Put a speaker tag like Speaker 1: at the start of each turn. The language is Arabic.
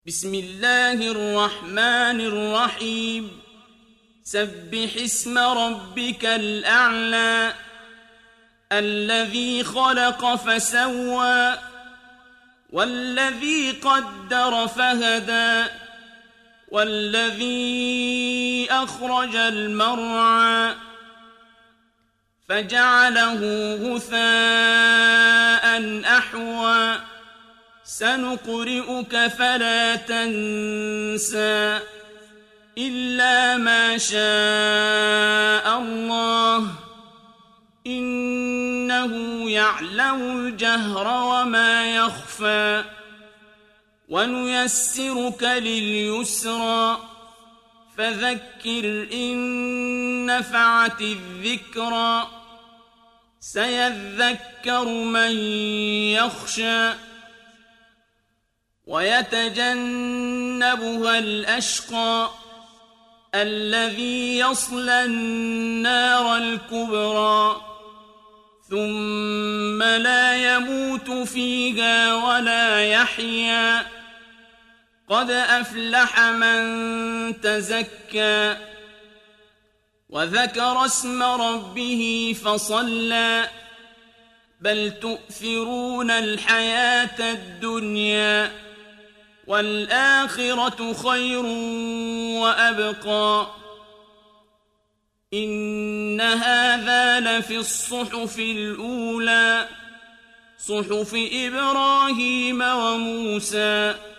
Speaker 1: بسم الله الرحمن الرحيم سبح اسم ربك الأعلى الذي خلق فسوى والذي قدر فهدى والذي أخرج المرعى فجعله غثاء أحوى سنقرئك فلا تنسى إلا ما شاء الله إنه يعلم الجهر وما يخفى ونيسرك لليسرى فذكر إن نفعت الذكرى سيذكر من يخشى ويتجنبها الأشقى الذي يصلى النار الكبرى ثم لا يموت فيها ولا يحيا قد أفلح من تزكى وذكر اسم ربه فصلى بل تؤثرون الحياة الدنيا والآخرة خير وأبقى إن هذا لفي الصحف الأولى صحف إبراهيم وموسى